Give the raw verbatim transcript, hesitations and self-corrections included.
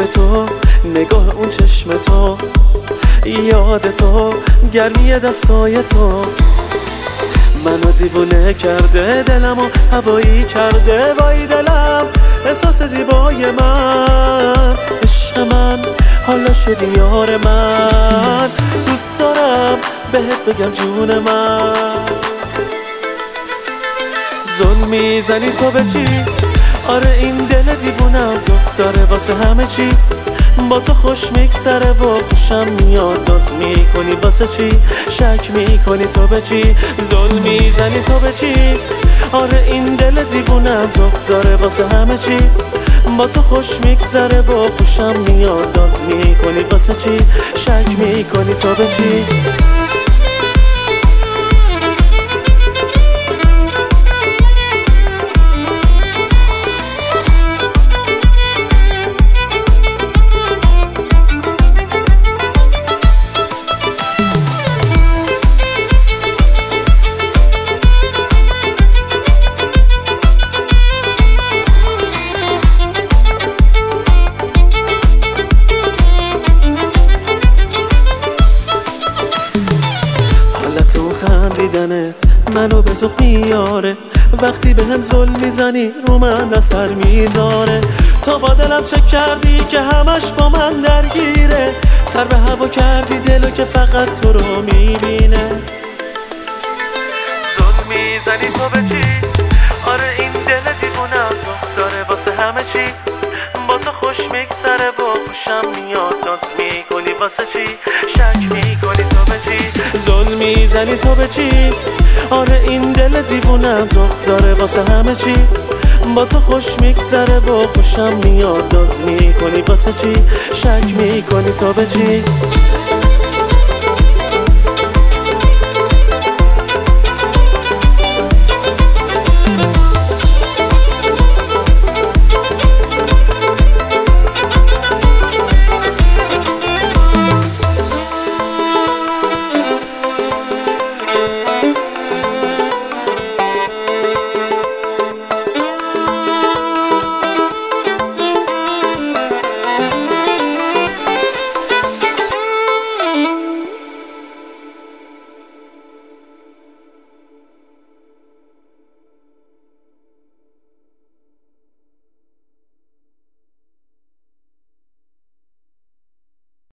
به تو، نگاه اون چشم تو، یاد تو، گرمی دستای تو منو دیوونه کرده، دلمو هوایی کرده. وای دلم احساس زیبای من، عشق من حالا شدی یار من. دوست دارم بهت بگم جون من. ظلم میزنی تو به چی؟ آره این دل دیوونم ذوق داره واسه همه چی. با تو خوش میگذره و خوشم میاد. ناز میکنی واسه چی؟ شک میکنی تو به چی؟ ظلم میزنی تو به چی؟ آره این دل دیوونم ذوق داره واسه همه چی. با تو خوش میگذره و خوشم میاد. ناز میکنی واسه چی؟ شک میکنی تو به چی؟ خندیدنت منو به ذوق میاره، وقتی به هم ظلم میزنی رو من اثر میذاره. تو با دلم چه کردی که همش با من درگیره، سر به هوا کردی دلو که فقط تو رو میبینه. ظلم میزنی تو به چی؟ آره این دل دیوونم ذوق داره واسه همه چی. با تو خوش میگذره و خوشم میاد. ناز میکنی واسه چی؟ شک میکنی تو به چی؟ ظلم میزنی تو به چی؟ آره این دل دیوونم ذوق داره واسه همه چی. با تو خوش میگذره و خوشم میاد. ناز میکنی واسه چی؟ شک میکنی تو به چی؟